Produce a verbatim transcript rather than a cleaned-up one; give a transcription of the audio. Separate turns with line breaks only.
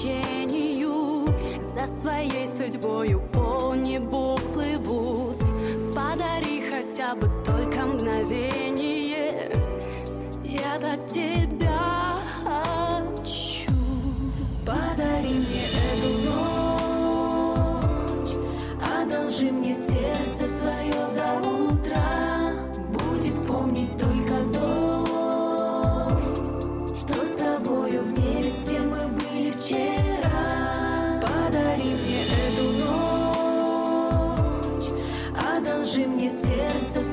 течению, за своей судьбою по небу плывут. Подари хотя бы только мгновение, я так тебя хочу.
Подари мне эту ночь, одолжи мне сердце свое до утра. Будет помнить только то, что с тобою вместе мы были вчера. Подари мне эту ночь, одолжи мне сердце